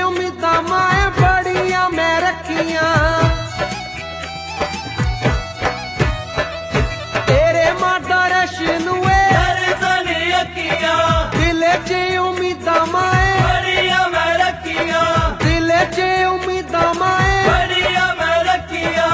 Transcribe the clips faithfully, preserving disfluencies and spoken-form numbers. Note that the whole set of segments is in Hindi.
उम्मीदां माए बड़ियां मैं रखियां, तेरे मां दर्शन हुए दिल च उम्मीदां माए बड़ियां मैं रखियां, दिल च उम्मीदां माए बड़ियां मैं रखियां।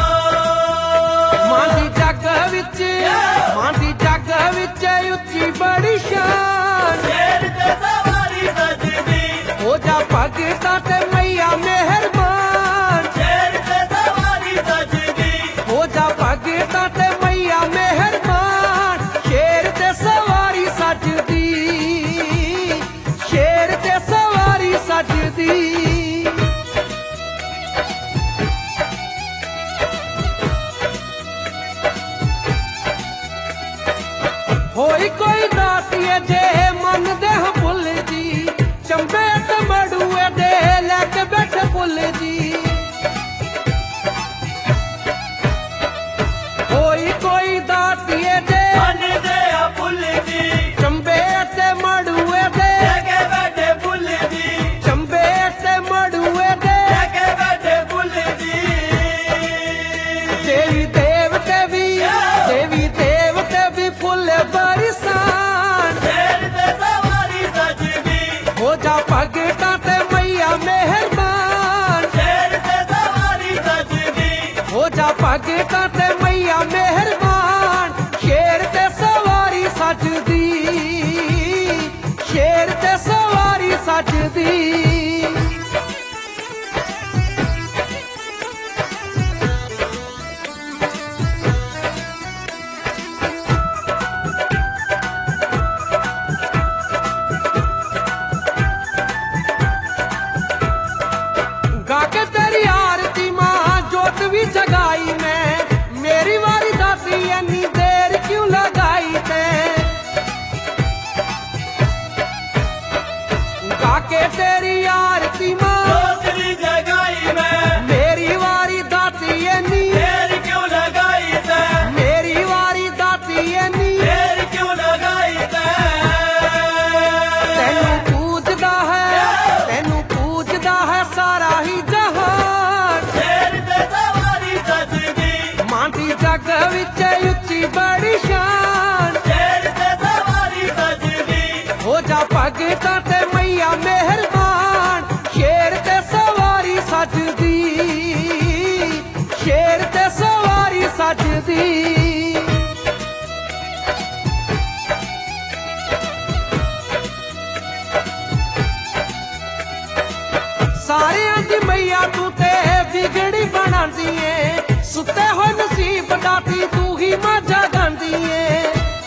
मां दी जग विच मां दी जग विच उच्ची बड़ी शान, शेर ते सवारी सजदी हो जा भगतां ते मैया मेहरबान, शेर ते सवारी सजदी हो जा भगतां ते मैया मेहरबान। शेर ते सवारी सजदी, शेर ते सवारी सजदी। होई कोई दातिए जे मन दे भुल जी, चंबे ते मड़ुए दे लैके बैठे फुल जी। होई कोई दातिए जे मन दे फुल जी, चंबे ते मड़ुए दे लगे बैठे फुल जी, चंबे ते मड़ुए दे लगे बैठे फुल जी। देवी देवते भी देवी देवते भी फुल बरसान, शेर ते सवारी सजदी हो जा भगतां ते मैया मेहरबान, शेर ते सवारी सजदी हो जा भगतां ते मैया मेहरबान। शेर ते सवारी सजदी, शेर ते सवारी सजदी। गाके तेरी आरती मां जोत भी जगाई मैं, मेरी वारी दाती इन्नी देर क्यों लगाई ते। गाके तेरी आरती मां जोत भी जगाई मैं, मेरी वारी दाती इन्नी, देर क्यों लगाई तै, मेरी वारी दाती इन्नी देर क्यों लगाई तै। तेनू पूजदा है तेनू पूजदा है सारा ही जहान, शेर ते सवारी सजदी मां दी जग विच उच्ची बड़ी शान। शेर ते सवारी सजदी हो जा भगतां ते मैया मेहरबान। शेर ते सवारी सजदी, शेर ते सवारी सजदी। सारियां दी मैया तू ते बिगड़ी बनांदी ऐ, सुते होए नसीब दाती तू ही मां जगांदी ऐ।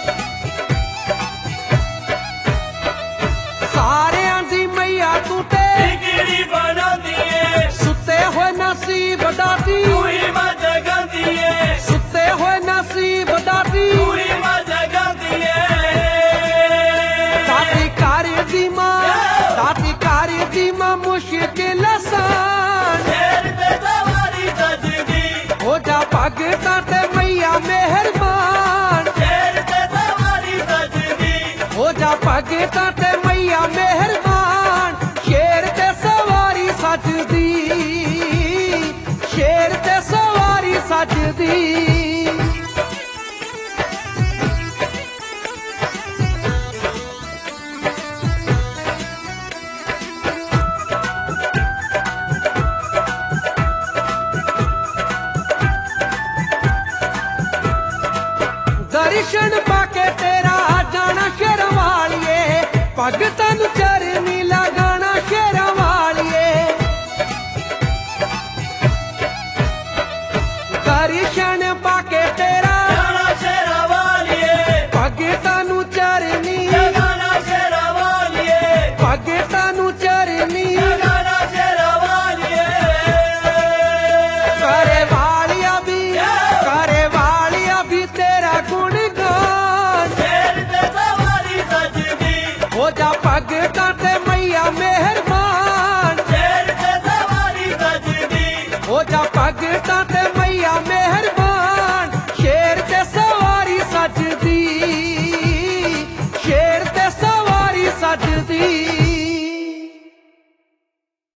सारियां दी मैया तू ते बिगड़ी बनांदी ऐ, सुते होए नसीब दाती, तू ही मां जगांदी ऐ, सुते होए नसीब दाती। तू ही मां जगांदी ऐ। दाती कर दी मां दाती कर दी मां मुश्किल आसान, शेर ते सवारी सजदी हो जा भगतां ते मैया मेहरबान, शेर ते सवारी सजदी हो जा भगतां ते मैया मेहरबान। शेर ते सवारी सजदी, शेर ते सवारी सजदी। दर्शन पाके तेरा जाना शर्मालिए, भगतन